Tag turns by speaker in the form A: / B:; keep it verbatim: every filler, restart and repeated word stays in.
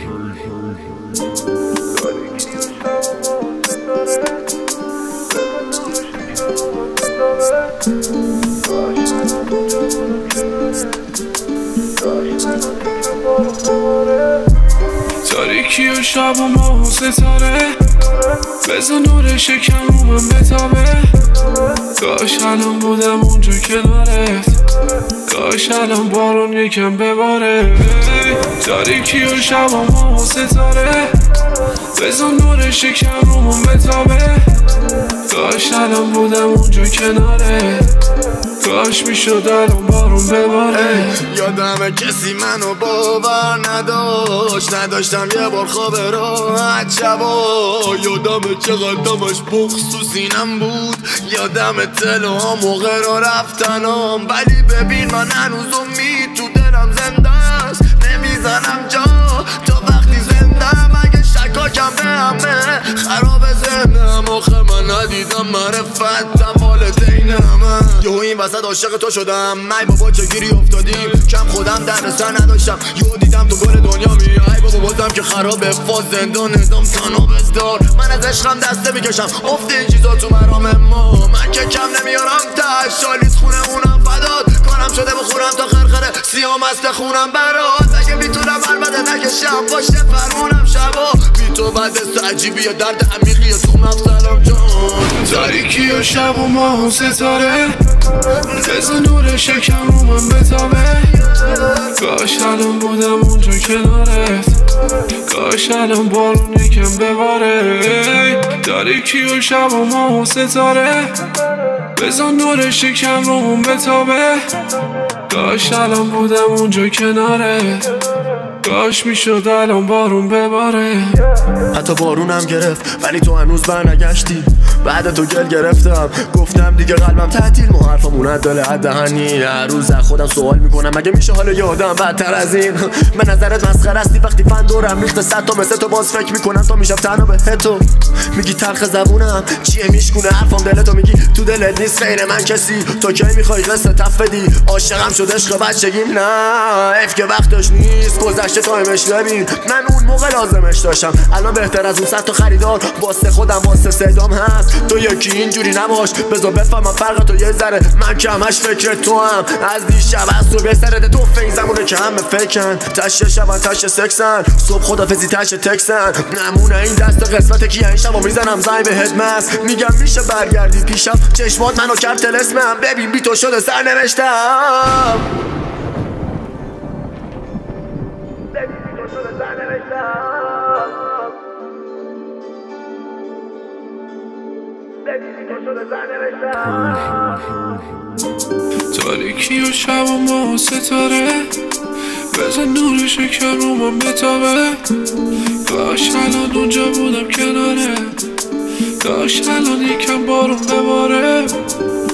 A: تاریکی و شب و ماه و ستاره بزن نور شکم رو من بتابه. کاش الان بودم اونجا کنارت، کاش الان بارون یکم بباره. تاریکی و شب و ماه و ستاره بزن نور شکم رو من بتابه. کاش الان بودم اونجا کنارت، کاش میشد الان بارون بباره.
B: یادمه کسی منو باور نداشت، نداشتم یه بار خواب راحت شبا. یادمه چقدرمش بخصوص اینم بود، یادمه تلوها موقع را رفتنم. ولی ببین من هنوز امید تو دلم زنده است، نمیزنم جا تا وقتی زندم. اگه شکاکم به همه خراب زندم، آخه من ندیدم معرفتم والدینم. یهو این وسط عاشق تو شدم، ای بابا چه گیری افتادیم، کم خودم در سر نداشتم. یهو دیدم تو گل دنیا می، ای بابا بازم که خرابه فاز زندان نظام تنها بذار. من از عشقم دسته میکشم افت این چیزا تو مرام ما. من که کم نمیارم تش، شالیز خونمونم فداد کارم شده بخورم تا خرخره سیام است خونم برات. اگه میتونم البته نکشم پشت فرمونم شبا، بی تو بعد عجیبیه درد عمیقیه تو مفصلم جان.
A: تاریکی و شب و ماه و ستاره بزن نور شکم رو من بتابه. کاش الان بودم اونجا کنارت، کاش الان بارون یکم بباره. تاریکی و شب و ماه و ستاره بزن نور شکم رو من بتابه. کاش الان بودم اونجا کنارت، کاش میشد الان بارون بباره.
B: حتی بارونم گرفت ولی تو هنوز برنگشتی. بعد تو گل گرفتم گفتم دیگه قلبم تعطیل، ما حرفمون عدل دهنی. هر روز از خودم سوال میکنم مگه میشه حال یه آدم بدتر از این. به نظرت مسخره استی وقتی فن دورم ریخته صد تا مثل تو، باز فکر میکنم تا میشم تنها به تو. میگی تلخ زبونم چیه میشکونه حرفم دلتو، میگی تو دلت نیست غیر من کسی. تو کی میخوای قصه تف بدی؟ عاشقم شد عشق بچگیم، نه اف که وقتش نیست گذشته تایمش نبین. من اون موقع لازمش داشتم، الان بهتر از اون صد تا خریدار واسه خودم واسه صدام هست. تو یکی اینجوری نباش بذار بفهمم فرق تو یه ذره، من که همش فکر تو هم. از دیشب از تو بسرده تو فین زمونه که همه فکن، تشه شبن تشه سکسن صبح خدافزی تشه تکسن. نمونه این دست قسمت کیه این شبا میزنم زنگ به هدمست، میگم میشه برگردی پیشم چشمات منو کرد تلسمم. ببین بی تو شده سر نوشتم،
A: تاریکی و شب و ماه و ستاره بزن نور شکم رو من بتابه. کاش الان اونجا بودم کناره، کاش الان یکم بارون بباره.